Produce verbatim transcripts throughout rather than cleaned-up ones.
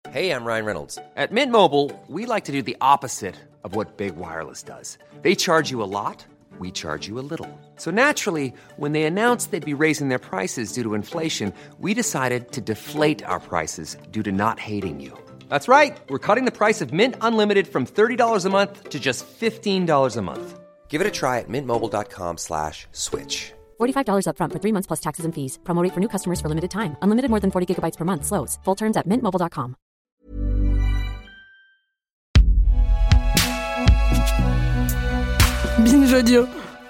Hey, I'm Ryan Reynolds. At Mint Mobile, we like to do the opposite of what Big Wireless does. They charge you a lot, we charge you a little. So naturally, when they announced they'd be raising their prices due to inflation, we decided to deflate our prices due to not hating you. That's right. We're cutting the price of Mint Unlimited from thirty dollars a month to just fifteen dollars a month. Give it a try at mintmobile.com slash switch. forty-five dollars up front for three months plus taxes and fees. Promo rate for new customers for limited time. Unlimited more than forty gigabytes per month. Slows full terms at mint mobile dot com. Binge Audio.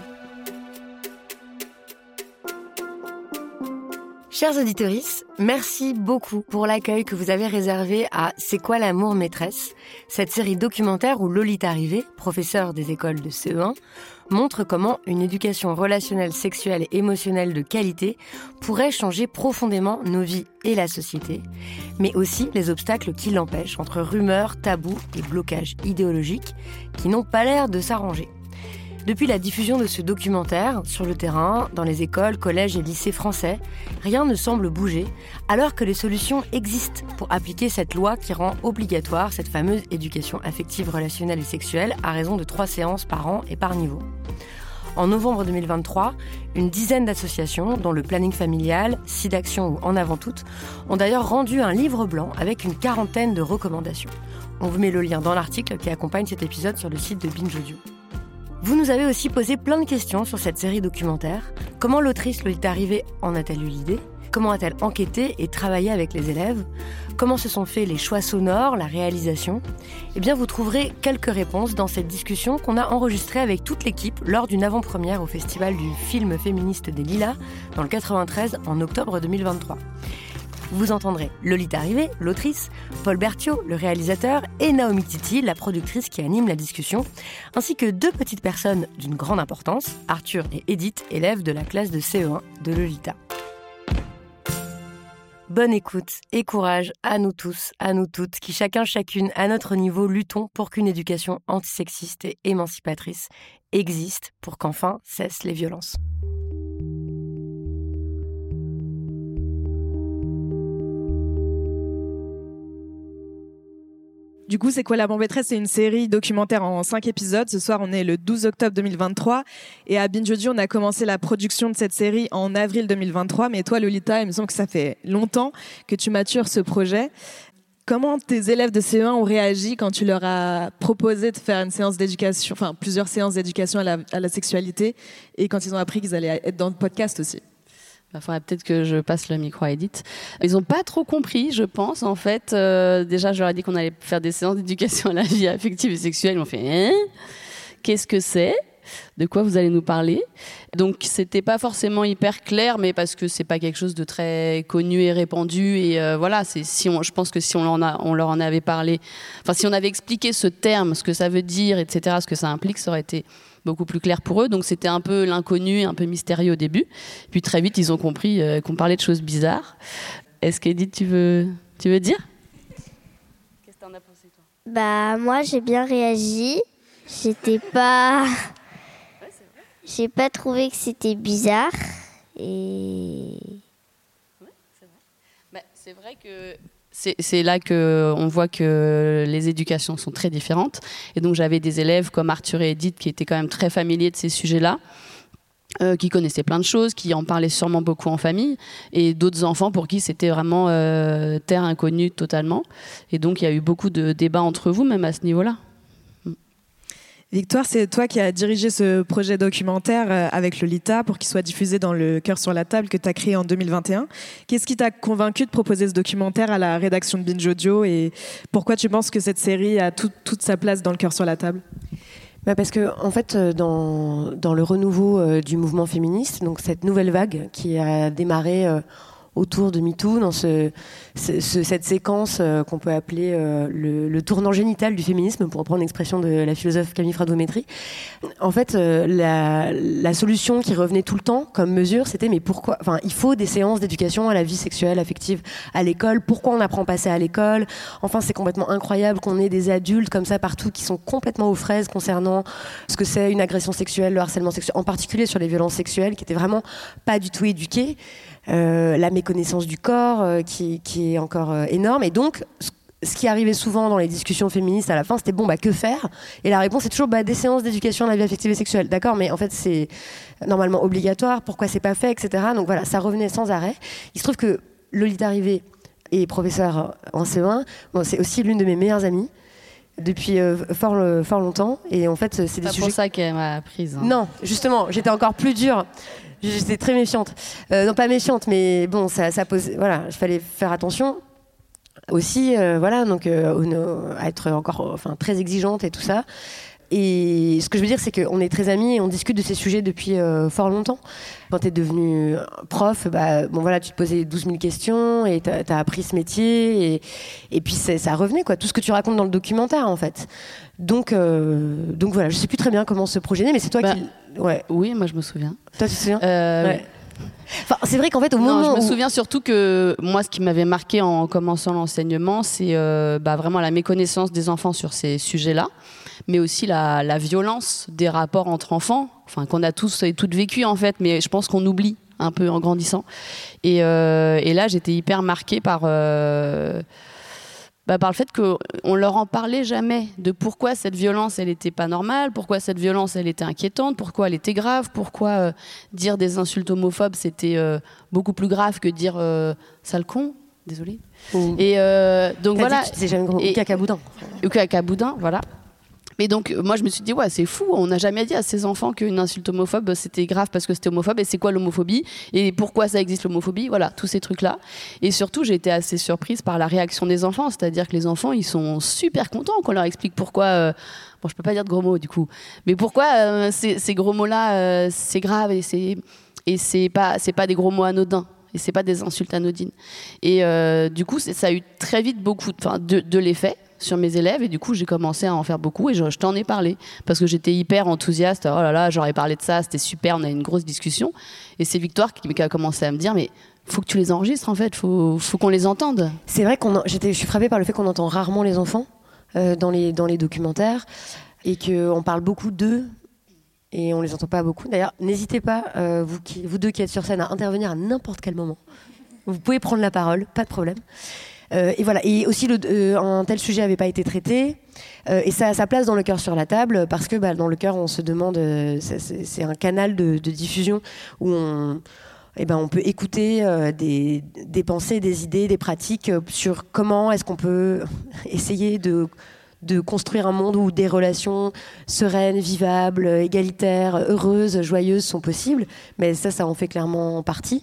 Chers auditeuristes, merci beaucoup pour l'accueil que vous avez réservé à C'est quoi l'amour maîtresse, cette série documentaire où Lolita Rivet, professeure des écoles de C E un, montre comment une éducation relationnelle, sexuelle et émotionnelle de qualité pourrait changer profondément nos vies et la société, mais aussi les obstacles qui l'empêchent entre rumeurs, tabous et blocages idéologiques qui n'ont pas l'air de s'arranger. Depuis la diffusion de ce documentaire, sur le terrain, dans les écoles, collèges et lycées français, rien ne semble bouger, alors que les solutions existent pour appliquer cette loi qui rend obligatoire cette fameuse éducation affective, relationnelle et sexuelle à raison de trois séances par an et par niveau. En novembre deux mille vingt-trois, une dizaine d'associations, dont le Planning Familial, SIDAction ou En Avant Toutes, ont d'ailleurs rendu un livre blanc avec une quarantaine de recommandations. On vous met le lien dans l'article qui accompagne cet épisode sur le site de Binge Audio. Vous nous avez aussi posé plein de questions sur cette série documentaire. Comment l'autrice Lolita Rivet en a-t-elle eu l'idée ? Comment a-t-elle enquêté et travaillé avec les élèves ? Comment se sont faits les choix sonores, la réalisation ? Eh bien, vous trouverez quelques réponses dans cette discussion qu'on a enregistrée avec toute l'équipe lors d'une avant-première au Festival du film féministe des Lilas, dans le quatre-vingt-treize, en octobre deux mille vingt-trois. Vous entendrez Lolita Rivet, l'autrice, Paul Berthiaud, le réalisateur, et Naomi Titi, la productrice qui anime la discussion, ainsi que deux petites personnes d'une grande importance, Arthur et Edith, élèves de la classe de C E un de Lolita. Bonne écoute et courage à nous tous, à nous toutes, qui chacun, chacune, à notre niveau, luttons pour qu'une éducation antisexiste et émancipatrice existe pour qu'enfin cessent les violences. Du coup, C'est quoi l'amour maîtresse ? C'est une série documentaire en cinq épisodes. Ce soir, on est le douze octobre deux mille vingt-trois. Et à Binge Audio, on a commencé la production de cette série en avril deux mille vingt-trois. Mais toi, Lolita, il me semble que ça fait longtemps que tu matures ce projet. Comment tes élèves de C E un ont réagi quand tu leur as proposé de faire une séance d'éducation, enfin plusieurs séances d'éducation à la, à la sexualité, et quand ils ont appris qu'ils allaient être dans le podcast aussi ? Il bah, faudrait peut-être que je passe le micro à Edith. Ils n'ont pas trop compris, je pense, en fait. Euh, déjà, je leur ai dit qu'on allait faire des séances d'éducation à la vie affective et sexuelle. Ils m'ont fait hein ? Qu'est-ce que c'est ? De quoi vous allez nous parler ? Donc, c'était pas forcément hyper clair, mais parce que c'est pas quelque chose de très connu et répandu. Et euh, voilà, c'est, si on, je pense que si on, en a, on leur en avait parlé, enfin, si on avait expliqué ce terme, ce que ça veut dire, et cetera, ce que ça implique, ça aurait été beaucoup plus clair pour eux. Donc c'était un peu l'inconnu, un peu mystérieux au début. Puis très vite, ils ont compris euh, qu'on parlait de choses bizarres. Est-ce qu'Edith, tu veux, tu veux dire ? Qu'est-ce que t'en as pensé, toi ? Bah, moi, j'ai bien réagi. J'étais pas... Ouais, c'est vrai. J'ai pas trouvé que c'était bizarre. Et... Ouais, c'est vrai. Bah, c'est vrai que... C'est, c'est là qu'on voit que les éducations sont très différentes. Et donc, j'avais des élèves comme Arthur et Edith qui étaient quand même très familiers de ces sujets-là, euh, qui connaissaient plein de choses, qui en parlaient sûrement beaucoup en famille, et d'autres enfants pour qui c'était vraiment euh, terre inconnue totalement. Et donc, il y a eu beaucoup de débats entre vous, même à ce niveau-là. Victoire, c'est toi qui as dirigé ce projet documentaire avec Lolita pour qu'il soit diffusé dans le Cœur sur la table que tu as créé en deux mille vingt et un. Qu'est-ce qui t'a convaincu de proposer ce documentaire à la rédaction de Binge Audio et pourquoi tu penses que cette série a tout, toute sa place dans le Cœur sur la table ? Bah parce que en fait, dans, dans le renouveau euh, du mouvement féministe, donc cette nouvelle vague qui a démarré euh, autour de MeToo, dans ce, ce, ce, cette séquence euh, qu'on peut appeler euh, le, le tournant génital du féminisme, pour reprendre l'expression de la philosophe Camille Frado-Métry. En fait, euh, la, la solution qui revenait tout le temps comme mesure, c'était mais pourquoi, enfin, il faut des séances d'éducation à la vie sexuelle, affective à l'école. Pourquoi on n'apprend pas ça à l'école ? Enfin, c'est complètement incroyable qu'on ait des adultes comme ça partout qui sont complètement aux fraises concernant ce que c'est une agression sexuelle, le harcèlement sexuel, en particulier sur les violences sexuelles, qui étaient vraiment pas du tout éduqués. Euh, la méconnaissance du corps euh, qui, qui est encore euh, énorme. Et donc, ce qui arrivait souvent dans les discussions féministes à la fin, c'était bon, bah que faire ? Et la réponse est toujours bah, des séances d'éducation à la vie affective et sexuelle. D'accord, mais en fait c'est normalement obligatoire. Pourquoi c'est pas fait, et cetera. Donc voilà, ça revenait sans arrêt. Il se trouve que Lolita Rivet est professeure en C E un. Bon, c'est aussi l'une de mes meilleures amies depuis euh, fort, euh, fort longtemps. Et en fait, c'est des pas sujets... pour ça qu'elle m'a prise. Hein. Non, justement, j'étais encore plus dure. J'étais très méfiante. Euh, non, pas méfiante, mais bon, ça, ça pose... Voilà, il fallait faire attention. Aussi, euh, voilà, donc euh, à être encore enfin, très exigeante et tout ça. Et ce que je veux dire, c'est qu'on est très amis et on discute de ces sujets depuis euh, fort longtemps. Quand tu es devenu prof, bah, bon, voilà, tu te posais douze mille questions et tu as appris ce métier. Et, et puis ça revenait, quoi, tout ce que tu racontes dans le documentaire, en fait. Donc, euh, donc voilà, je ne sais plus très bien comment se projeter, mais c'est toi bah, qui... Ouais. Oui, moi je me souviens. Toi, tu te souviens euh, ouais. Enfin, c'est vrai qu'en fait, au non, moment je me où... souviens surtout que moi, ce qui m'avait marqué en commençant l'enseignement, c'est euh, bah, vraiment la méconnaissance des enfants sur ces sujets-là, mais aussi la, la violence des rapports entre enfants, enfin qu'on a tous et toutes vécu en fait, mais je pense qu'on oublie un peu en grandissant. Et, euh, et là, j'étais hyper marquée par euh, bah, par le fait qu'on leur en parlait jamais de pourquoi cette violence, elle n'était pas normale, pourquoi cette violence, elle était inquiétante, pourquoi elle était grave, pourquoi euh, dire des insultes homophobes, c'était euh, beaucoup plus grave que dire euh, sale con, désolé. Mmh. Et euh, donc T'as voilà. Dit que tu disais jamais gros, ou cacaboudin. Ou cacaboudin, voilà. Mais donc, moi, je me suis dit, ouais, c'est fou, on n'a jamais dit à ces enfants qu'une insulte homophobe, c'était grave parce que c'était homophobe, et c'est quoi l'homophobie, et pourquoi ça existe l'homophobie, voilà, tous ces trucs-là. Et surtout, j'ai été assez surprise par la réaction des enfants, c'est-à-dire que les enfants, ils sont super contents qu'on leur explique pourquoi, euh, bon, je peux pas dire de gros mots, du coup, mais pourquoi euh, ces, ces gros mots-là, euh, c'est grave, et c'est, et c'est pas, c'est pas des gros mots anodins. Et c'est pas des insultes anodines. Et euh, du coup, ça a eu très vite beaucoup de, de, de l'effet sur mes élèves. Et du coup, j'ai commencé à en faire beaucoup. Et je, je t'en ai parlé. Parce que j'étais hyper enthousiaste. Oh là là, j'aurais parlé de ça. C'était super. On a eu une grosse discussion. Et c'est Victoire qui, qui a commencé à me dire, mais faut que tu les enregistres, en fait. Faut, faut qu'on les entende. C'est vrai qu'on j'étais, je suis frappée par le fait qu'on entend rarement les enfants euh, dans, les, dans les documentaires. Et qu'on parle beaucoup d'eux. Et on les entend pas beaucoup. D'ailleurs, n'hésitez pas, euh, vous, qui, vous deux qui êtes sur scène, à intervenir à n'importe quel moment. Vous pouvez prendre la parole, pas de problème. Euh, et voilà. Et aussi, le, euh, un tel sujet n'avait pas été traité. Euh, et ça a sa place dans Le Cœur sur la table, parce que bah, dans Le Cœur, on se demande... Euh, c'est, c'est un canal de, de diffusion où on... Eh ben, on peut écouter euh, des, des pensées, des idées, des pratiques euh, sur comment est-ce qu'on peut essayer de... de construire un monde où des relations sereines, vivables, égalitaires, heureuses, joyeuses sont possibles. Mais ça, ça en fait clairement partie.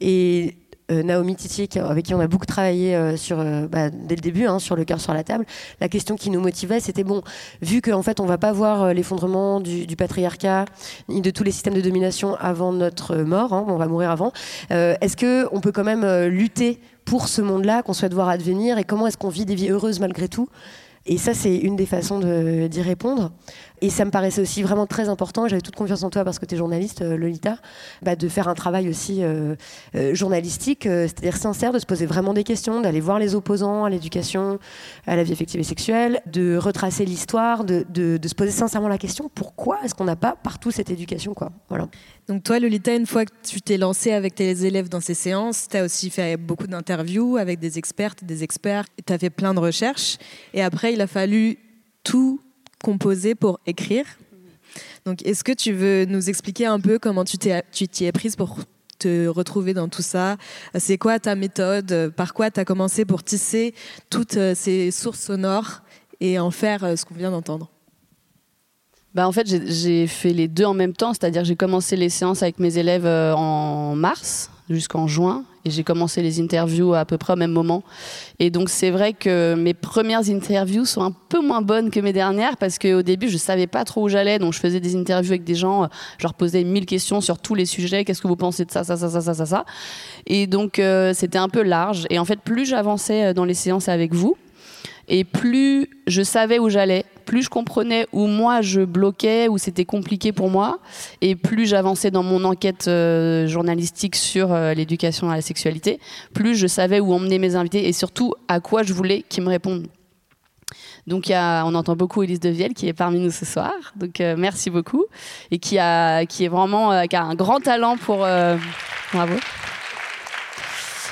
Et euh, Naomi Titier, avec qui on a beaucoup travaillé euh, sur, euh, bah, dès le début, hein, sur Le Cœur sur la table, la question qui nous motivait, c'était bon, vu qu'en fait, on ne va pas voir l'effondrement du, du patriarcat, ni de tous les systèmes de domination avant notre mort, hein, on va mourir avant, euh, est-ce qu'on peut quand même euh, lutter pour ce monde-là qu'on souhaite voir advenir, et comment est-ce qu'on vit des vies heureuses malgré tout ? Et ça, c'est une des façons de, d'y répondre. Et ça me paraissait aussi vraiment très important, j'avais toute confiance en toi parce que tu es journaliste, euh, Lolita, bah, de faire un travail aussi euh, euh, journalistique, euh, c'est-à-dire sincère, de se poser vraiment des questions, d'aller voir les opposants à l'éducation, à la vie affective et sexuelle, de retracer l'histoire, de, de, de se poser sincèrement la question, pourquoi est-ce qu'on n'a pas partout cette éducation, quoi. Voilà. Donc toi, Lolita, une fois que tu t'es lancée avec tes élèves dans ces séances, tu as aussi fait beaucoup d'interviews avec des expertes, des experts, tu as fait plein de recherches, et après, il a fallu tout composer pour écrire. Donc, est-ce que tu veux nous expliquer un peu comment tu, t'es, tu t'y es prise pour te retrouver dans tout ça ? C'est quoi ta méthode ? Par quoi tu as commencé pour tisser toutes ces sources sonores et en faire ce qu'on vient d'entendre ? Bah en fait, j'ai, j'ai fait les deux en même temps, c'est-à-dire que j'ai commencé les séances avec mes élèves en mars jusqu'en juin, et j'ai commencé les interviews à peu près au même moment. Et donc c'est vrai que mes premières interviews sont un peu moins bonnes que mes dernières, parce qu'au début je savais pas trop où j'allais, donc je faisais des interviews avec des gens, je leur posais mille questions sur tous les sujets, qu'est-ce que vous pensez de ça, ça, ça, ça, ça, ça, ça. Et donc euh, c'était un peu large. Et en fait, plus j'avançais dans les séances avec vous, et plus je savais où j'allais, plus je comprenais où moi je bloquais, où c'était compliqué pour moi, et plus j'avançais dans mon enquête euh, journalistique sur euh, l'éducation à la sexualité, plus je savais où emmener mes invités et surtout à quoi je voulais qu'ils me répondent. Donc y a, on entend beaucoup Élise Devielle qui est parmi nous ce soir, donc euh, merci beaucoup, et qui, a, qui est vraiment euh, qui a un grand talent pour... Euh, bravo.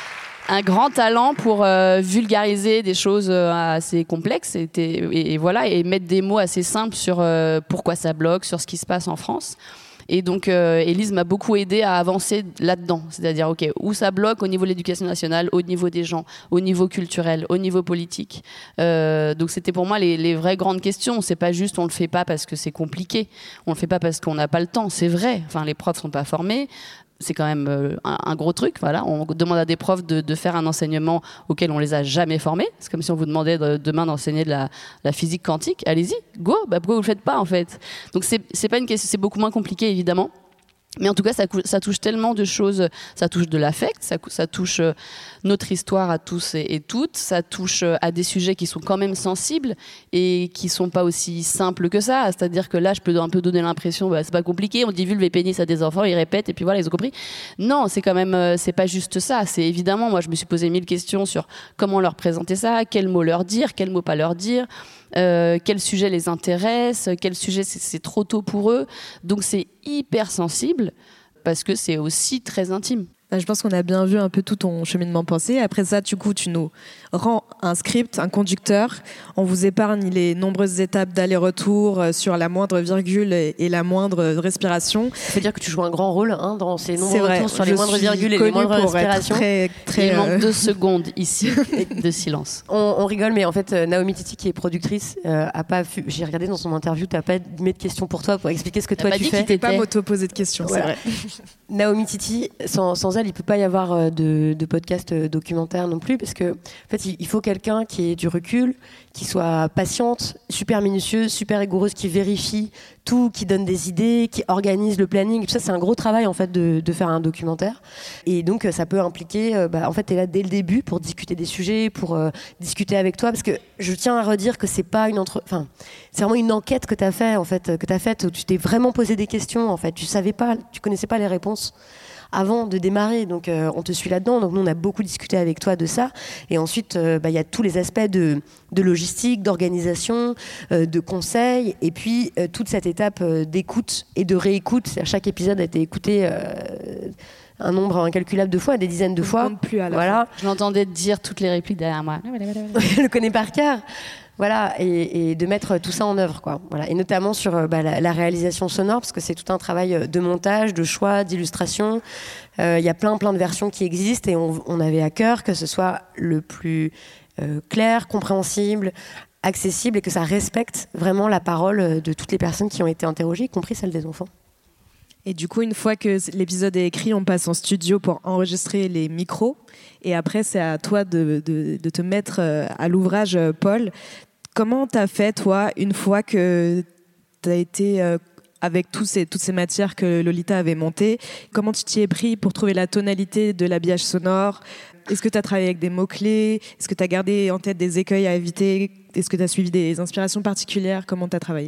un grand talent pour euh, vulgariser des choses euh, assez complexes et, et, et voilà, et mettre des mots assez simples sur euh, pourquoi ça bloque, sur ce qui se passe en France. Et donc, euh, Élise m'a beaucoup aidée à avancer là-dedans. C'est-à-dire, OK, où ça bloque au niveau de l'éducation nationale, au niveau des gens, au niveau culturel, au niveau politique. Euh, donc, c'était pour moi les, les vraies grandes questions. C'est pas juste on le fait pas parce que c'est compliqué. On le fait pas parce qu'on n'a pas le temps. C'est vrai. Enfin, les profs sont pas formés. C'est quand même euh, un, un gros truc. Voilà. On demande à des profs de, de faire un enseignement auquel on les a jamais formés. C'est comme si on vous demandait de, demain d'enseigner de la, la physique quantique. Allez-y, go. Bah, pourquoi vous le faites pas en fait? Donc c'est, c'est pas une question, c'est beaucoup moins compliqué évidemment. Mais en tout cas, ça, ça touche tellement de choses. Ça touche de l'affect, ça, ça touche euh, notre histoire à tous et, et toutes. Ça touche euh, à des sujets qui sont quand même sensibles et qui sont pas aussi simples que ça. C'est-à-dire que là, je peux un peu donner l'impression, bah, c'est pas compliqué. On dit vulve et pénis à des enfants, ils répètent et puis voilà, ils ont compris. Non, c'est quand même, euh, c'est pas juste ça. C'est évidemment, moi, je me suis posé mille questions sur comment leur présenter ça, quels mots leur dire, quels mots pas leur dire. Euh, quel sujet les intéresse, quel sujet c'est, c'est trop tôt pour eux. Donc c'est hyper sensible parce que c'est aussi très intime. Je pense qu'on a bien vu un peu tout ton cheminement pensé. Après ça, du coup, tu nous rends un script, un conducteur. On vous épargne les nombreuses étapes d'aller-retour sur la moindre virgule et la moindre respiration. Ça veut dire que tu joues un grand rôle hein, dans ces nombreux C'est vrai, retours sur les moindres virgules et les moindres respirations. Très, très, Il manque euh... deux secondes ici de silence. On, on rigole, mais en fait, Naomi Titi, qui est productrice, euh, a pas vu, j'ai regardé dans son interview, t'as pas mis de questions pour toi, pour expliquer ce que toi tu fais. Tu pas m'auto-poser de questions, voilà. C'est vrai. Naomi Titi, sans, sans elle, il peut pas y avoir de, de podcast documentaire non plus, parce que en fait, il faut quelqu'un qui ait du recul, qui soit patiente, super minutieuse, super rigoureuse, qui vérifie tout, qui donne des idées, qui organise le planning. Tout ça, c'est un gros travail en fait de, de faire un documentaire. Et donc, ça peut impliquer, euh, bah, en fait, t'es là dès le début pour discuter des sujets, pour euh, discuter avec toi, parce que je tiens à redire que c'est pas une entre, enfin, c'est vraiment une enquête que t'as fait en fait, que t'as faite où tu t'es vraiment posé des questions. En fait, tu savais pas, tu connaissais pas les réponses avant de démarrer, donc euh, on te suit là-dedans. Donc nous, on a beaucoup discuté avec toi de ça. Et ensuite, il euh, bah, y a tous les aspects de, de logistique, d'organisation, euh, de conseil, et puis euh, toute cette étape euh, d'écoute et de réécoute. C'est-à-dire, chaque épisode a été écouté euh, un nombre incalculable de fois, des dizaines de on fois. Compte plus à la voilà. Je l'entendais dire toutes les répliques derrière moi. Je le connais par cœur. Voilà, et, et de mettre tout ça en œuvre, quoi. Voilà, et notamment sur bah, la, la réalisation sonore, parce que c'est tout un travail de montage, de choix, d'illustration. Il euh, y a plein, plein de versions qui existent, et on, on avait à cœur que ce soit le plus euh, clair, compréhensible, accessible, et que ça respecte vraiment la parole de toutes les personnes qui ont été interrogées, y compris celle des enfants. Et du coup, une fois que l'épisode est écrit, on passe en studio pour enregistrer les micros. Et après, c'est à toi de, de, de te mettre à l'ouvrage, Paul. Comment t'as fait, toi, une fois que t'as été euh, avec tous ces, toutes ces matières que Lolita avait montées, comment tu t'y es pris pour trouver la tonalité de l'habillage sonore? Est-ce que tu as travaillé avec des mots-clés? Est-ce que tu as gardé en tête des écueils à éviter? Est-ce que tu as suivi des inspirations particulières? Comment tu as travaillé?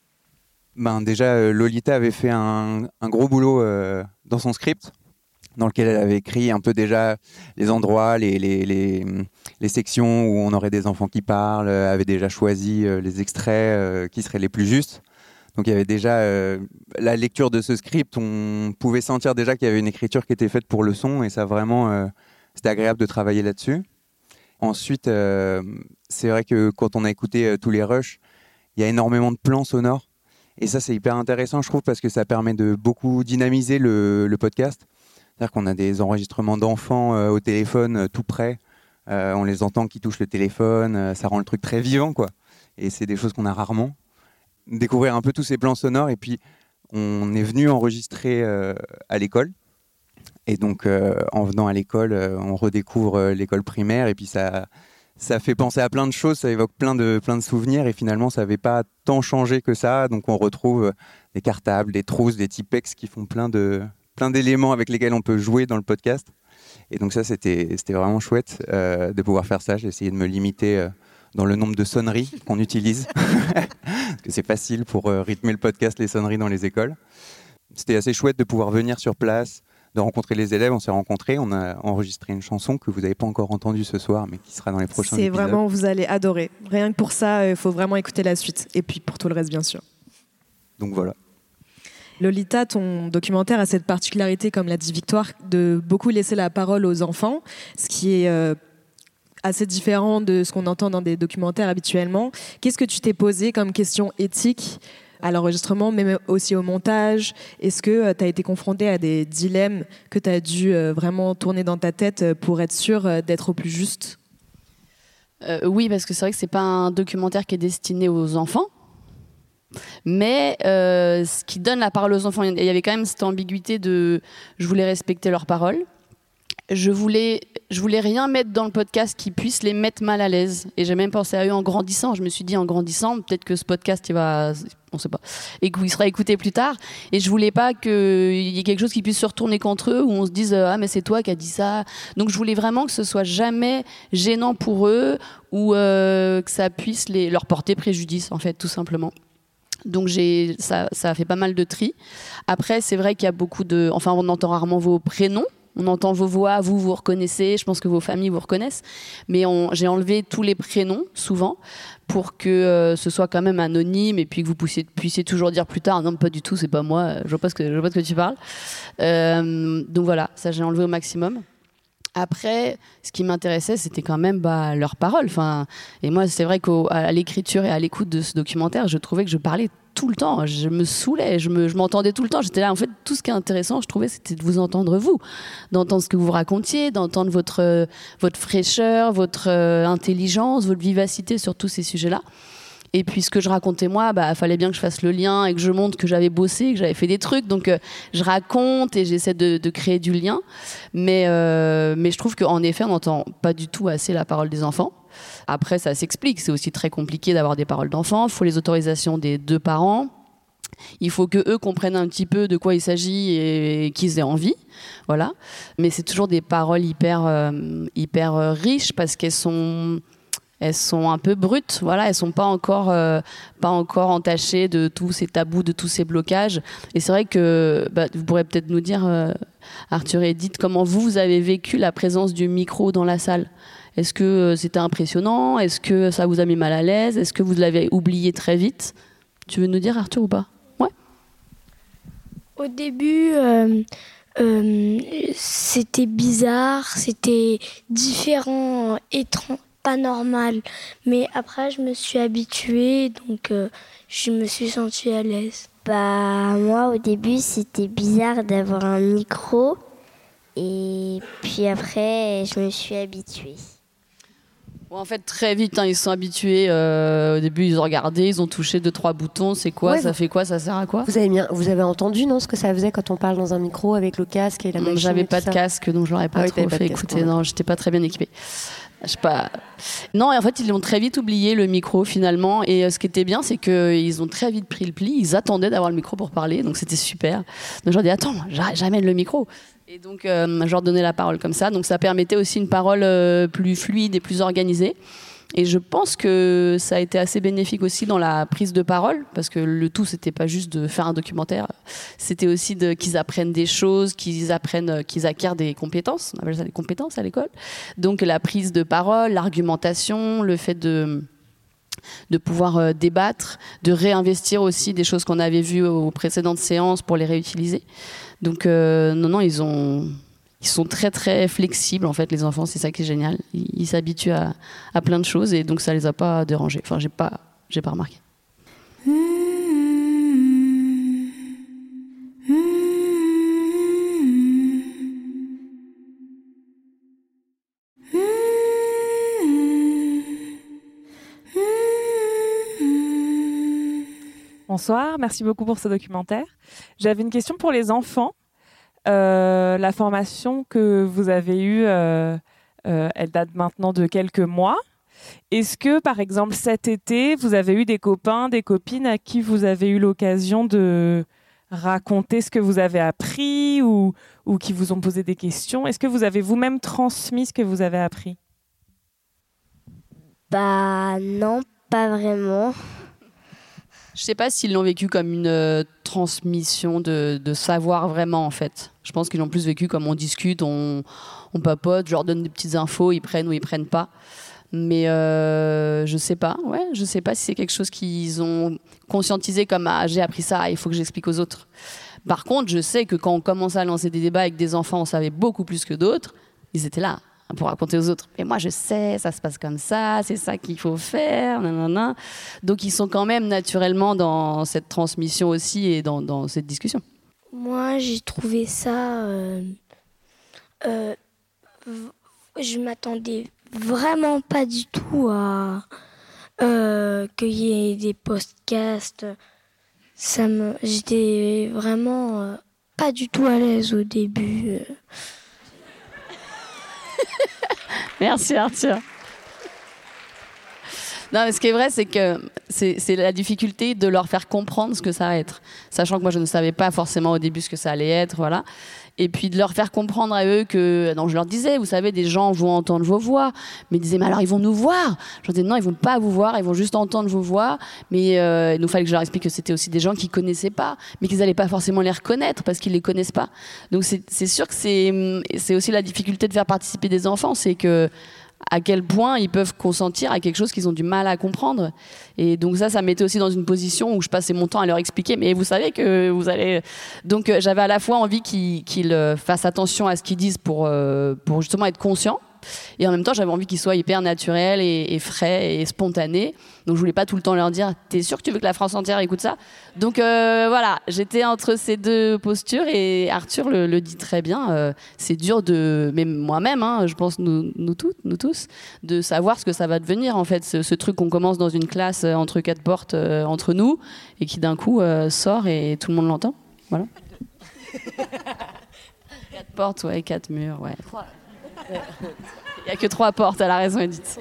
Ben déjà, euh, Lolita avait fait un, un gros boulot euh, dans son script, dans lequel elle avait écrit un peu déjà les endroits, les, les, les, les sections où on aurait des enfants qui parlent, euh, avait déjà choisi euh, les extraits euh, qui seraient les plus justes. Donc il y avait déjà euh, la lecture de ce script, on pouvait sentir déjà qu'il y avait une écriture qui était faite pour le son, et ça vraiment, euh, c'était agréable de travailler là-dessus. Ensuite, euh, c'est vrai que quand on a écouté euh, tous les rushs, il y a énormément de plans sonores. Et ça, c'est hyper intéressant, je trouve, parce que ça permet de beaucoup dynamiser le, le podcast. C'est-à-dire qu'on a des enregistrements d'enfants euh, au téléphone euh, tout près. Euh, on les entend qui touchent le téléphone. Euh, ça rend le truc très vivant, quoi. Et c'est des choses qu'on a rarement. Découvrir un peu tous ces plans sonores. Et puis, on est venu enregistrer euh, à l'école. Et donc, euh, en venant à l'école, euh, on redécouvre euh, l'école primaire. Et puis, ça... Ça fait penser à plein de choses, ça évoque plein de, plein de souvenirs, et finalement ça n'avait pas tant changé que ça. Donc on retrouve des cartables, des trousses, des Tipex qui font plein, de, plein d'éléments avec lesquels on peut jouer dans le podcast. Et donc ça, c'était, c'était vraiment chouette euh, de pouvoir faire ça. J'ai essayé de me limiter euh, dans le nombre de sonneries qu'on utilise, parce que c'est facile pour euh, rythmer le podcast, les sonneries dans les écoles. C'était assez chouette de pouvoir venir sur place, de rencontrer les élèves. On s'est rencontrés, on a enregistré une chanson que vous n'avez pas encore entendue ce soir, mais qui sera dans les prochains c'est épisodes. C'est vraiment, vous allez adorer. Rien que pour ça, il faut vraiment écouter la suite. Et puis pour tout le reste, bien sûr. Donc voilà. Lolita, ton documentaire a cette particularité, comme l'a dit Victoire, de beaucoup laisser la parole aux enfants, ce qui est euh, assez différent de ce qu'on entend dans des documentaires habituellement. Qu'est-ce que tu t'es posé comme question éthique à l'enregistrement, mais aussi au montage? Est-ce que euh, tu as été confronté à des dilemmes que tu as dû euh, vraiment tourner dans ta tête pour être sûr euh, d'être au plus juste? euh, Oui, parce que c'est vrai que c'est pas un documentaire qui est destiné aux enfants. Mais euh, ce qui donne la parole aux enfants, il y avait quand même cette ambiguïté de je voulais respecter leurs paroles, je voulais, je voulais rien mettre dans le podcast qui puisse les mettre mal à l'aise, et j'ai même pensé à eux en grandissant. Je me suis dit en grandissant peut-être que ce podcast il va, on sait pas, et qu'il sera écouté plus tard, et je voulais pas qu'il y ait quelque chose qui puisse se retourner contre eux, où on se dise ah mais c'est toi qui as dit ça. Donc je voulais vraiment que ce soit jamais gênant pour eux, ou euh, que ça puisse les, leur porter préjudice en fait, tout simplement. Donc j'ai, ça, ça a fait pas mal de tri. Après, c'est vrai qu'il y a beaucoup de... Enfin, on entend rarement vos prénoms. On entend vos voix, vous, vous reconnaissez. Je pense que vos familles vous reconnaissent. Mais on, j'ai enlevé tous les prénoms, souvent, pour que euh, ce soit quand même anonyme et puis que vous puissiez, puissiez toujours dire plus tard « Non, pas du tout, c'est pas moi. Je vois pas ce que, je vois pas ce que tu parles. Euh, » Donc voilà, ça j'ai enlevé au maximum. Après, ce qui m'intéressait, c'était quand même bah, leurs paroles. Enfin, et moi, c'est vrai qu'à l'écriture et à l'écoute de ce documentaire, je trouvais que je parlais tout le temps. Je me saoulais, je, me, je m'entendais tout le temps. J'étais là, en fait, tout ce qui est intéressant, je trouvais, c'était de vous entendre vous, d'entendre ce que vous racontiez, d'entendre votre, votre fraîcheur, votre intelligence, votre vivacité sur tous ces sujets-là. Et puis ce que je racontais moi, bah fallait bien que je fasse le lien et que je montre que j'avais bossé, que j'avais fait des trucs. Donc euh, je raconte et j'essaie de, de créer du lien. Mais, euh, mais je trouve qu'en effet, on n'entend pas du tout assez la parole des enfants. Après, ça s'explique. C'est aussi très compliqué d'avoir des paroles d'enfants. Il faut les autorisations des deux parents. Il faut que eux comprennent un petit peu de quoi il s'agit et qu'ils aient envie. Voilà. Mais c'est toujours des paroles hyper, euh, hyper euh, riches parce qu'elles sont... Elles sont un peu brutes, voilà, elles sont pas encore, euh, pas encore entachées de tous ces tabous, de tous ces blocages. Et c'est vrai que bah, vous pourrez peut-être nous dire, euh, Arthur et Edith, comment vous, vous avez vécu la présence du micro dans la salle. Est-ce que euh, c'était impressionnant? Est-ce que ça vous a mis mal à l'aise? Est-ce que vous l'avez oublié très vite? Tu veux nous dire, Arthur, ou pas? Ouais. Au début, euh, euh, c'était bizarre, c'était différent, étrange. Pas normal, mais après je me suis habituée, donc euh, je me suis sentie à l'aise. Bah moi au début c'était bizarre d'avoir un micro, et puis après je me suis habituée. Bon, en fait très vite hein, ils se sont habitués. Euh, au début ils ont regardé, ils ont touché deux trois boutons. C'est quoi, ouais, ça fait quoi, ça sert à quoi? Vous avez bien, vous avez entendu non ce que ça faisait quand on parle dans un micro avec le casque et la machine? J'avais pas de ça. casque, donc je l'aurais pas ah, trop oui, fait écouter. Non, j'étais pas très bien équipée. Je sais pas. Non, et en fait, ils ont très vite oublié le micro finalement. Et euh, ce qui était bien, c'est qu'ils ont très vite pris le pli. Ils attendaient d'avoir le micro pour parler, donc c'était super. Donc je leur dis attends, j'amène le micro. Et donc euh, je leur donnais la parole comme ça. Donc ça permettait aussi une parole euh, plus fluide et plus organisée. Et je pense que ça a été assez bénéfique aussi dans la prise de parole, parce que le tout, c'était pas juste de faire un documentaire, c'était aussi de, qu'ils apprennent des choses, qu'ils apprennent, qu'ils acquièrent des compétences. On appelle ça des compétences à l'école. Donc la prise de parole, l'argumentation, le fait de de pouvoir euh, débattre, de réinvestir aussi des choses qu'on avait vues aux précédentes séances pour les réutiliser. Donc euh, non, non, ils ont... Ils sont très très flexibles en fait, les enfants, c'est ça qui est génial. Ils, ils s'habituent à, à plein de choses et donc ça les a pas dérangés. Enfin, j'ai pas, j'ai pas remarqué. Bonsoir, merci beaucoup pour ce documentaire. J'avais une question pour les enfants. Euh, la formation que vous avez eue, euh, euh, elle date maintenant de quelques mois. Est-ce que, par exemple, cet été, vous avez eu des copains, des copines à qui vous avez eu l'occasion de raconter ce que vous avez appris ou, ou qui vous ont posé des questions? Est-ce que vous avez vous-même transmis ce que vous avez appris? Bah non, pas vraiment. Je sais pas s'ils l'ont vécu comme une euh, transmission de, de savoir vraiment en fait. Je pense qu'ils l'ont plus vécu comme on discute, on, on papote, je leur donne des petites infos, ils prennent ou ils prennent pas. Mais euh, je sais pas, ouais, je sais pas si c'est quelque chose qu'ils ont conscientisé comme ah, j'ai appris ça, il faut que j'explique aux autres. Par contre, je sais que quand on commençait à lancer des débats avec des enfants, on savait beaucoup plus que d'autres, ils étaient là pour raconter aux autres. Et moi, je sais, ça se passe comme ça, c'est ça qu'il faut faire, nanana. Donc, ils sont quand même naturellement dans cette transmission aussi et dans, dans cette discussion. Moi, j'ai trouvé ça... Euh, euh, je m'attendais vraiment pas du tout à euh, qu'il y ait des podcasts. Ça me, j'étais vraiment euh, pas du tout à l'aise au début. Merci Arthur. Non, mais ce qui est vrai, c'est que c'est, c'est la difficulté de leur faire comprendre ce que ça va être. Sachant que moi, je ne savais pas forcément au début ce que ça allait être, voilà. Et puis de leur faire comprendre à eux que... Non, je leur disais, vous savez, des gens vont entendre vos voix. Mais ils disaient, mais alors ils vont nous voir. Je leur disais, non, ils vont pas vous voir, ils vont juste entendre vos voix. Mais euh, il nous fallait que je leur explique que c'était aussi des gens qu'ils connaissaient pas, mais qu'ils n'allaient pas forcément les reconnaître parce qu'ils les connaissent pas. Donc c'est, c'est sûr que c'est, c'est aussi la difficulté de faire participer des enfants, c'est que à quel point ils peuvent consentir à quelque chose qu'ils ont du mal à comprendre. Et donc ça, ça m'était aussi dans une position où je passais mon temps à leur expliquer, mais vous savez que vous allez... Donc euh, j'avais à la fois envie qu'ils, qu'ils euh, fassent attention à ce qu'ils disent pour, euh, pour justement être conscients, et en même temps, j'avais envie qu'ils soient hyper naturels et, et frais et spontanés. Donc je voulais pas tout le temps leur dire « T'es sûr que tu veux que la France entière écoute ça ?» Donc euh, voilà, j'étais entre ces deux postures et Arthur le, le dit très bien. Euh, c'est dur de, même moi-même, hein, je pense nous, nous, toutes, nous tous, de savoir ce que ça va devenir en fait, ce, ce truc qu'on commence dans une classe euh, entre quatre portes euh, entre nous et qui d'un coup euh, sort et tout le monde l'entend. Voilà. Quatre portes, ouais, quatre murs, ouais. Il n'y a que trois portes, elle a raison, Edith.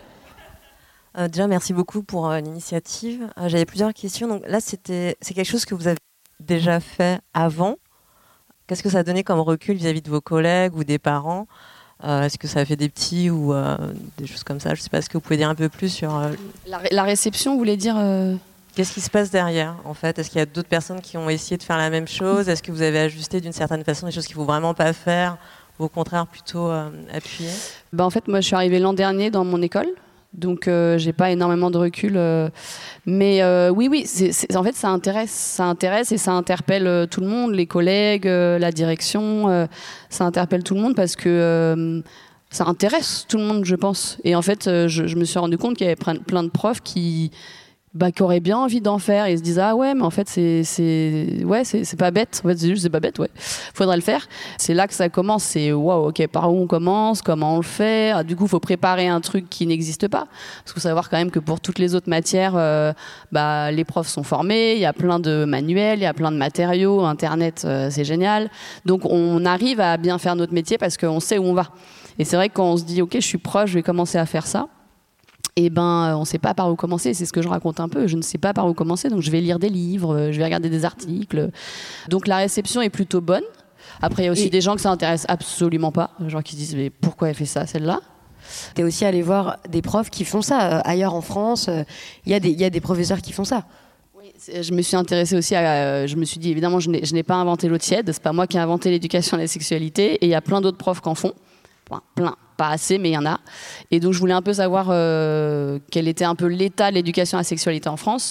Euh, déjà, merci beaucoup pour euh, l'initiative. Euh, j'avais plusieurs questions. Donc là, c'était, c'est quelque chose que vous avez déjà fait avant. Qu'est-ce que ça a donné comme recul vis-à-vis de vos collègues ou des parents ? euh, Est-ce que ça a fait des petits ou euh, des choses comme ça ? Je ne sais pas, est-ce que vous pouvez dire un peu plus sur... Euh, la, ré- la réception, vous voulez dire... Euh... Qu'est-ce qui se passe derrière, en fait ? Est-ce qu'il y a d'autres personnes qui ont essayé de faire la même chose ? Est-ce que vous avez ajusté d'une certaine façon des choses qu'il ne faut vraiment pas faire ? Ou au contraire plutôt euh, appuyer ? Ben, en fait, moi, je suis arrivée l'an dernier dans mon école. Donc, euh, j'ai pas énormément de recul. Euh, mais euh, oui, oui, c'est, c'est, en fait, ça intéresse, ça intéresse et ça interpelle euh, tout le monde, les collègues, euh, la direction. Euh, ça interpelle tout le monde parce que euh, ça intéresse tout le monde, je pense. Et en fait, euh, je, je me suis rendu compte qu'il y avait plein de profs qui... Bah, qui auraient bien envie d'en faire et se disent ah ouais mais en fait c'est c'est ouais c'est c'est pas bête, en fait c'est juste c'est pas bête, ouais faudrait le faire. C'est là que ça commence, c'est waouh, ok, par où on commence, comment on le fait. Ah, du coup faut préparer un truc qui n'existe pas, parce qu'il faut savoir quand même que pour toutes les autres matières euh, bah les profs sont formés, il y a plein de manuels, il y a plein de matériaux, internet, euh, c'est génial. Donc on arrive à bien faire notre métier parce qu'on sait où on va. Et c'est vrai que quand on se dit ok je suis proche, je vais commencer à faire ça, et ben on ne sait pas par où commencer. C'est ce que je raconte un peu, je ne sais pas par où commencer, donc je vais lire des livres, je vais regarder des articles. Donc la réception est plutôt bonne. Après il y a aussi et des gens que ça intéresse absolument pas, genre qui se disent mais pourquoi elle fait ça celle-là. T'es aussi allé voir des profs qui font ça euh, ailleurs en France, il euh, y a des il y a des professeurs qui font ça. Oui, je me suis intéressée aussi à, euh, je me suis dit évidemment je n'ai, je n'ai pas inventé l'eau tiède, c'est pas moi qui ai inventé l'éducation à la sexualité, et il y a plein d'autres profs qui en font, plein, plein. Pas assez, mais il y en a. Et donc, je voulais un peu savoir euh, quel était un peu l'état de l'éducation à la sexualité en France.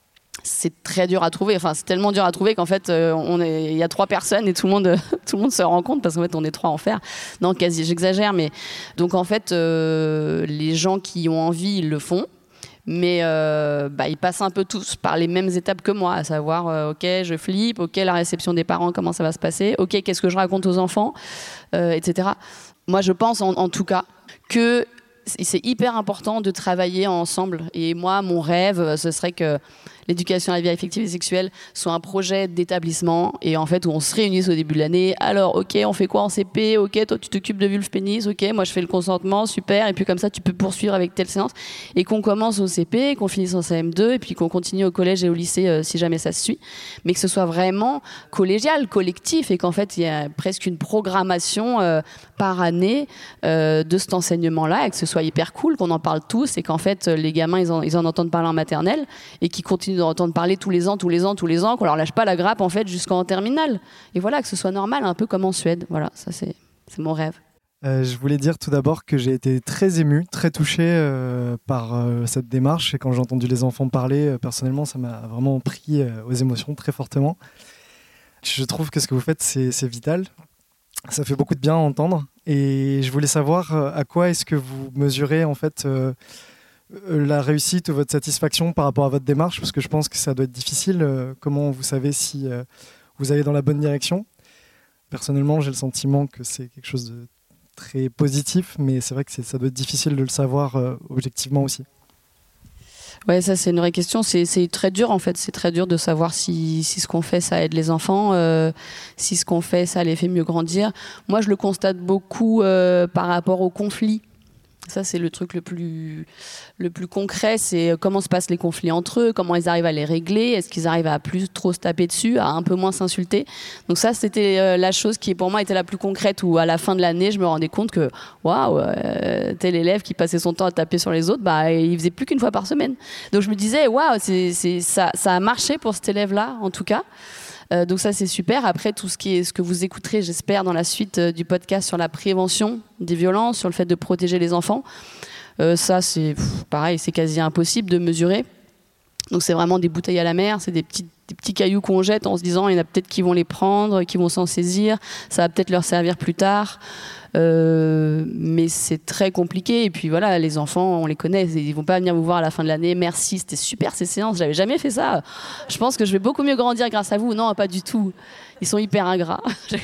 C'est très dur à trouver. Enfin, c'est tellement dur à trouver qu'en fait, euh, on est, il y a trois personnes et tout le monde, tout le monde se rend compte parce qu'en fait, on est trois à en faire. Non, quasi, j'exagère, mais donc en fait, euh, les gens qui ont envie, ils le font. Mais euh, bah, ils passent un peu tous par les mêmes étapes que moi, à savoir, euh, ok, je flippe, ok, la réception des parents, comment ça va se passer, ok, qu'est-ce que je raconte aux enfants, euh, et cetera. Moi, je pense en, en tout cas que c'est hyper important de travailler ensemble. Et moi, mon rêve, ce serait que l'éducation à la vie affective et sexuelle soit un projet d'établissement, et en fait où on se réunisse au début de l'année. Alors ok, on fait quoi en C P? Ok, toi tu t'occupes de vulve pénis, ok, moi je fais le consentement, super, et puis comme ça tu peux poursuivre avec telle séance, et qu'on commence au C P, qu'on finisse en C M deux, et puis qu'on continue au collège et au lycée euh, si jamais ça se suit, mais que ce soit vraiment collégial, collectif, et qu'en fait il y a presque une programmation euh, par année euh, de cet enseignement-là, et que ce soit hyper cool, qu'on en parle tous, et qu'en fait les gamins ils en, ils en entendent parler en maternelle, et qu'ils continuent d'entendre parler tous les ans, tous les ans, tous les ans, qu'on leur lâche pas la grappe en fait jusqu'en terminale. Et voilà, que ce soit normal, un peu comme en Suède. Voilà, ça c'est, c'est mon rêve. Euh, je voulais dire tout d'abord que j'ai été très ému, très touché euh, par euh, cette démarche. Et quand j'ai entendu les enfants parler, euh, personnellement, ça m'a vraiment pris euh, aux émotions très fortement. Je trouve que ce que vous faites, c'est, c'est vital. Ça fait beaucoup de bien à entendre. Et je voulais savoir euh, à quoi est-ce que vous mesurez en fait euh, la réussite ou votre satisfaction par rapport à votre démarche, parce que je pense que ça doit être difficile. Euh, comment vous savez si euh, vous allez dans la bonne direction ? Personnellement, j'ai le sentiment que c'est quelque chose de très positif, mais c'est vrai que c'est, ça doit être difficile de le savoir euh, objectivement aussi. Ouais, ça c'est une vraie question. C'est, c'est très dur en fait. C'est très dur de savoir si, si ce qu'on fait ça aide les enfants, euh, si ce qu'on fait ça les fait mieux grandir. Moi, je le constate beaucoup euh, par rapport aux conflits. Ça, c'est le truc le plus, le plus concret, c'est comment se passent les conflits entre eux, comment ils arrivent à les régler, est-ce qu'ils arrivent à plus trop se taper dessus, à un peu moins s'insulter. Donc ça, c'était euh, la chose qui, pour moi, était la plus concrète, où à la fin de l'année, je me rendais compte que, waouh, euh, tel élève qui passait son temps à taper sur les autres, bah, il faisait plus qu'une fois par semaine. Donc je me disais, waouh, c'est, c'est, ça, ça a marché pour cet élève-là, en tout cas. Euh, donc ça c'est super. Après tout ce qui est ce que vous écouterez, j'espère, dans la suite euh, du podcast sur la prévention des violences, sur le fait de protéger les enfants, euh, ça c'est pff, pareil, c'est quasi impossible de mesurer. Donc c'est vraiment des bouteilles à la mer, c'est des petits, des petits cailloux qu'on jette en se disant il y en a peut-être qui vont les prendre, qui vont s'en saisir, ça va peut-être leur servir plus tard. Euh, mais c'est très compliqué. Et puis voilà, les enfants, on les connaît, ils vont pas venir vous voir à la fin de l'année. Merci, c'était super ces séances, j'avais jamais fait ça. Je pense que je vais beaucoup mieux grandir grâce à vous. Non, pas du tout. Ils sont hyper ingrats.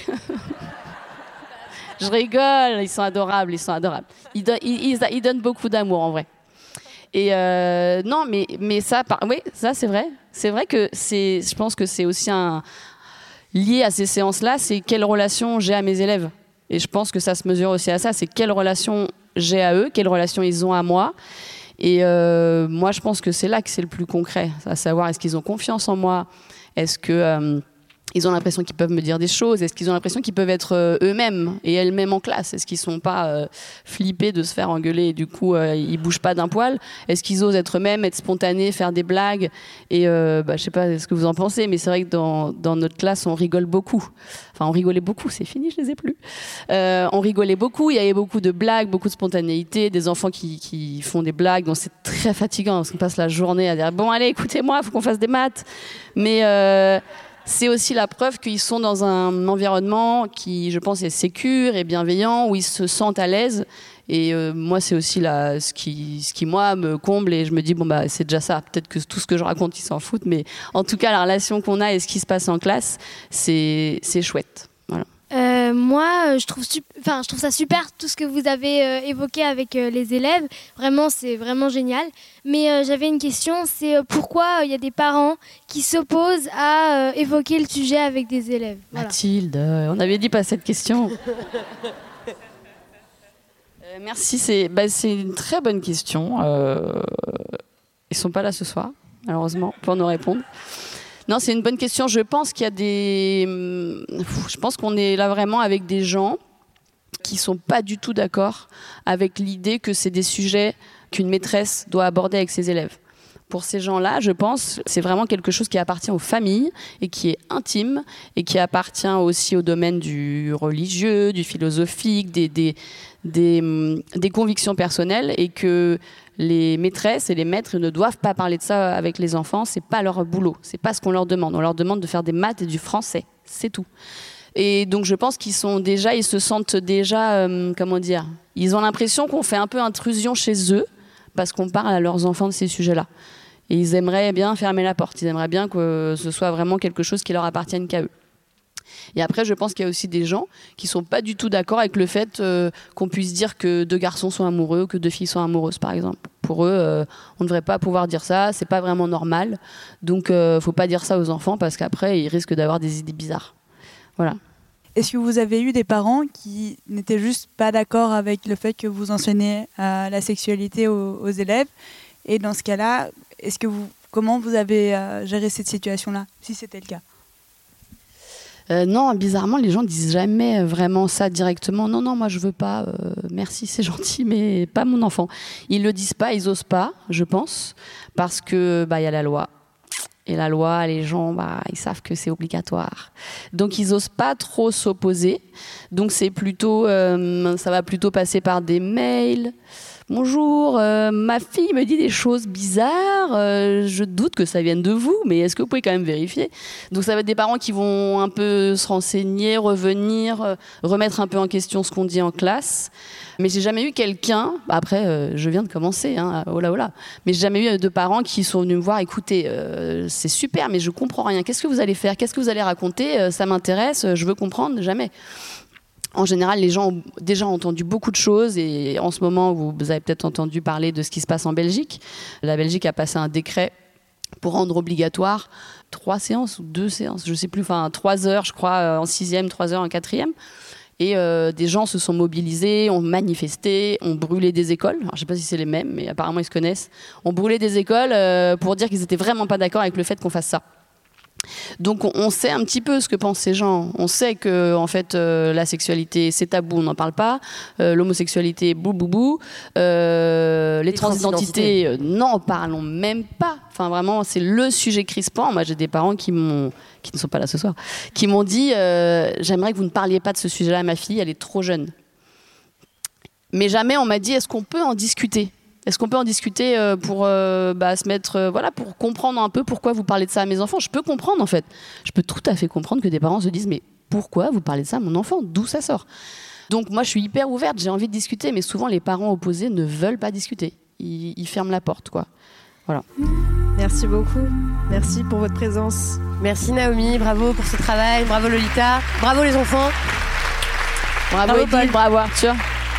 Je rigole, ils sont adorables, ils sont adorables. Ils, don- ils, ils, ils donnent beaucoup d'amour en vrai. Et euh, non, mais mais ça, par... oui, ça c'est vrai. C'est vrai que c'est, je pense que c'est aussi un lié à ces séances-là, c'est quelle relation j'ai à mes élèves. Et je pense que ça se mesure aussi à ça, c'est quelle relation j'ai à eux, quelle relation ils ont à moi. Et euh, moi, je pense que c'est là que c'est le plus concret, à savoir est-ce qu'ils ont confiance en moi, est-ce que euh, ils ont l'impression qu'ils peuvent me dire des choses, est-ce qu'ils ont l'impression qu'ils peuvent être euh, eux-mêmes et elles-mêmes en classe, est-ce qu'ils sont pas euh, flippés de se faire engueuler et du coup euh, ils bougent pas d'un poil, est-ce qu'ils osent être eux-mêmes, être spontanés, faire des blagues. Et euh, bah, je sais pas ce que vous en pensez, mais c'est vrai que dans, dans notre classe on rigole beaucoup. Enfin, on rigolait beaucoup, c'est fini, je les ai plus. Euh, on rigolait beaucoup, il y avait beaucoup de blagues, beaucoup de spontanéité, des enfants qui, qui font des blagues, donc c'est très fatigant parce qu'on passe la journée à dire bon allez écoutez-moi, il faut qu'on fasse des maths. Mais euh, c'est aussi la preuve qu'ils sont dans un environnement qui, je pense, est sécure et bienveillant, où ils se sentent à l'aise. Et euh, moi, c'est aussi la, ce, qui, ce qui, moi, me comble. Et je me dis, bon, bah, c'est déjà ça. Peut-être que tout ce que je raconte, ils s'en foutent. Mais en tout cas, la relation qu'on a et ce qui se passe en classe, c'est, c'est chouette. Voilà. Euh, moi, je trouve, sup- je trouve ça super, tout ce que vous avez euh, évoqué avec euh, les élèves. Vraiment, c'est vraiment génial. Mais euh, j'avais une question, c'est euh, pourquoi il euh, y a des parents qui s'opposent à euh, évoquer le sujet avec des élèves. Voilà. Mathilde, on avait dit pas cette question. euh, merci, c'est, bah, c'est une très bonne question. Euh, ils sont pas là ce soir, malheureusement, pour nous répondre. Non, c'est une bonne question. Je pense qu'il y a des... Je pense qu'on est là vraiment avec des gens qui sont pas du tout d'accord avec l'idée que c'est des sujets qu'une maîtresse doit aborder avec ses élèves. Pour ces gens-là, je pense, c'est vraiment quelque chose qui appartient aux familles et qui est intime et qui appartient aussi au domaine du religieux, du philosophique, des, des, des, des convictions personnelles, et que les maîtresses et les maîtres ne doivent pas parler de ça avec les enfants. C'est pas leur boulot, c'est pas ce qu'on leur demande. On leur demande de faire des maths et du français, c'est tout. Et donc je pense qu'ils sont déjà, ils se sentent déjà, euh, comment dire, ils ont l'impression qu'on fait un peu intrusion chez eux parce qu'on parle à leurs enfants de ces sujets-là. Et ils aimeraient bien fermer la porte, ils aimeraient bien que ce soit vraiment quelque chose qui leur appartienne qu'à eux. Et après, je pense qu'il y a aussi des gens qui sont pas du tout d'accord avec le fait euh, qu'on puisse dire que deux garçons sont amoureux, que deux filles sont amoureuses, par exemple. Pour eux, euh, on ne devrait pas pouvoir dire ça, c'est pas vraiment normal. Donc, euh, faut pas dire ça aux enfants parce qu'après, ils risquent d'avoir des idées bizarres. Voilà. Est-ce que vous avez eu des parents qui n'étaient juste pas d'accord avec le fait que vous enseignez euh, la sexualité aux, aux élèves? Et dans ce cas-là, est-ce que vous, comment vous avez euh, géré cette situation-là, si c'était le cas? Euh, non, bizarrement, les gens disent jamais vraiment ça directement. Non, non, moi je veux pas. Euh, merci, c'est gentil, mais pas mon enfant. Ils le disent pas, ils osent pas, je pense, parce que bah y a la loi Et la loi, les gens, bah, ils savent que c'est obligatoire. Donc, ils n'osent pas trop s'opposer. Donc, c'est plutôt, euh, ça va plutôt passer par des mails. Bonjour, euh, ma fille me dit des choses bizarres. Euh, je doute que ça vienne de vous, mais est-ce que vous pouvez quand même vérifier ? Donc, ça va être des parents qui vont un peu se renseigner, revenir, euh, remettre un peu en question ce qu'on dit en classe. Mais j'ai jamais eu quelqu'un, après euh, je viens de commencer, hein, oh là oh là, mais j'ai jamais eu de parents qui sont venus me voir, écoutez, euh, c'est super, mais je comprends rien, qu'est-ce que vous allez faire, qu'est-ce que vous allez raconter, euh, ça m'intéresse, je veux comprendre, jamais. En général, les gens ont déjà entendu beaucoup de choses et en ce moment, vous avez peut-être entendu parler de ce qui se passe en Belgique. La Belgique a passé un décret pour rendre obligatoire trois séances ou deux séances, je ne sais plus, enfin trois heures, je crois, en sixième, trois heures en quatrième. Et euh, des gens se sont mobilisés, ont manifesté, ont brûlé des écoles. Alors, je ne sais pas si c'est les mêmes, mais apparemment ils se connaissent. Ont brûlé des écoles euh, pour dire qu'ils n'étaient vraiment pas d'accord avec le fait qu'on fasse ça. Donc on, on sait un petit peu ce que pensent ces gens. On sait que en fait euh, la sexualité c'est tabou, on n'en parle pas. Euh, l'homosexualité, bou bou bou. Euh, les, les transidentités, euh, n'en parlons même pas. Enfin vraiment, c'est le sujet crispant. Moi j'ai des parents qui m'ont, qui ne sont pas là ce soir, qui m'ont dit euh, j'aimerais que vous ne parliez pas de ce sujet-là à ma fille, elle est trop jeune. Mais jamais on m'a dit est-ce qu'on peut en discuter ? Est-ce qu'on peut en discuter euh, pour euh, bah, se mettre, euh, voilà, pour comprendre un peu pourquoi vous parlez de ça à mes enfants ? Je peux comprendre en fait. Je peux tout à fait comprendre que des parents se disent mais pourquoi vous parlez de ça à mon enfant ? D'où ça sort ? Donc moi je suis hyper ouverte, j'ai envie de discuter, mais souvent les parents opposés ne veulent pas discuter. Ils, ils ferment la porte, quoi. Voilà. Merci beaucoup. Merci pour votre présence. Merci Naomi, bravo pour ce travail, bravo Lolita, bravo les enfants. Bravo, bravo Edith, bravo Arthur.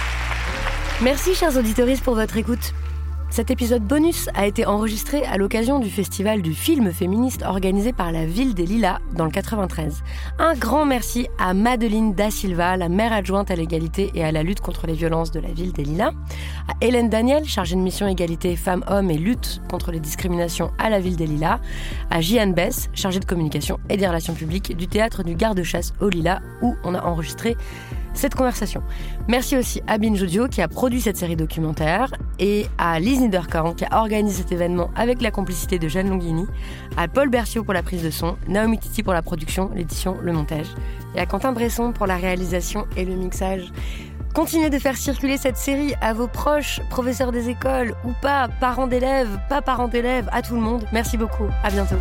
Merci chers auditeurs pour votre écoute. Cet épisode bonus a été enregistré à l'occasion du festival du film féministe organisé par la Ville des Lilas dans le quatre-vingt-treize. Un grand merci à Madeleine Da Silva, la maire adjointe à l'égalité et à la lutte contre les violences de la Ville des Lilas, à Hélène Daniel, chargée de mission égalité femmes-hommes et lutte contre les discriminations à la Ville des Lilas, à Jeanne Bess, chargée de communication et des relations publiques du théâtre du Garde-Chasse aux Lilas où on a enregistré cette conversation. Merci aussi à Binge Audio qui a produit cette série documentaire et à Lise Niederkorn qui a organisé cet événement avec la complicité de Jeanne Longhini, à Paul Berciot pour la prise de son, Naomi Titi pour la production, l'édition, le montage et à Quentin Bresson pour la réalisation et le mixage. Continuez de faire circuler cette série à vos proches, professeurs des écoles ou pas, parents d'élèves, pas parents d'élèves, à tout le monde. Merci beaucoup, à bientôt.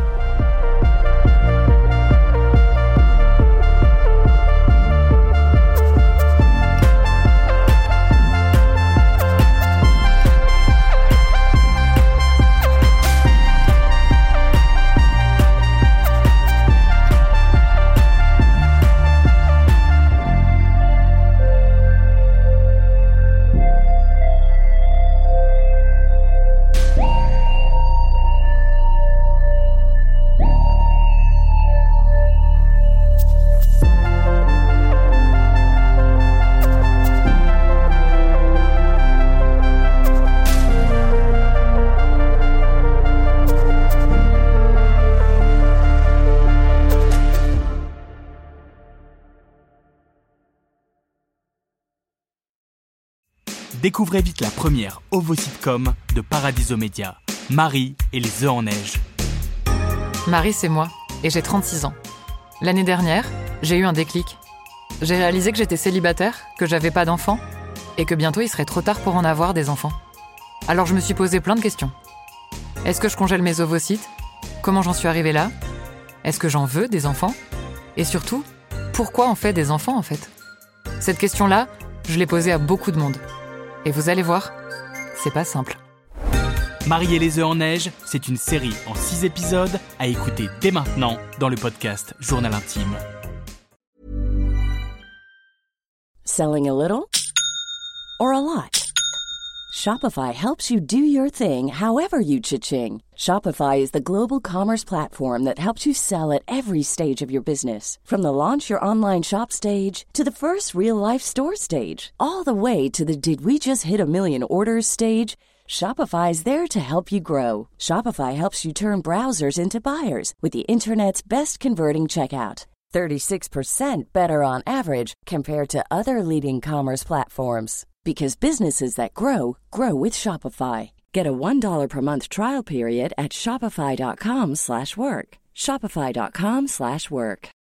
Découvrez vite la première ovo-sitcom de Paradiso Media, Marie et les œufs en neige. Marie, c'est moi, et j'ai trente-six ans. L'année dernière, j'ai eu un déclic. J'ai réalisé que j'étais célibataire, que j'avais pas d'enfants, et que bientôt il serait trop tard pour en avoir des enfants. Alors je me suis posé plein de questions. Est-ce que je congèle mes ovocytes ? Comment j'en suis arrivée là ? Est-ce que j'en veux des enfants ? Et surtout, pourquoi on fait des enfants en fait ? Cette question-là, je l'ai posée à beaucoup de monde. Et vous allez voir, c'est pas simple. Marie et les œufs en neige, c'est une série en six épisodes à écouter dès maintenant dans le podcast Journal Intime. Selling a little or a lot? Shopify helps you do your thing however you cha-ching. Shopify is the global commerce platform that helps you sell at every stage of your business. From the launch your online shop stage to the first real-life store stage, all the way to the did we just hit a million orders stage. Shopify is there to help you grow. Shopify helps you turn browsers into buyers with the internet's best converting checkout. thirty-six percent better on average compared to other leading commerce platforms. Because businesses that grow, grow with Shopify. Get a one dollar per month trial period at shopify dot com slash work. shopify dot com slash work.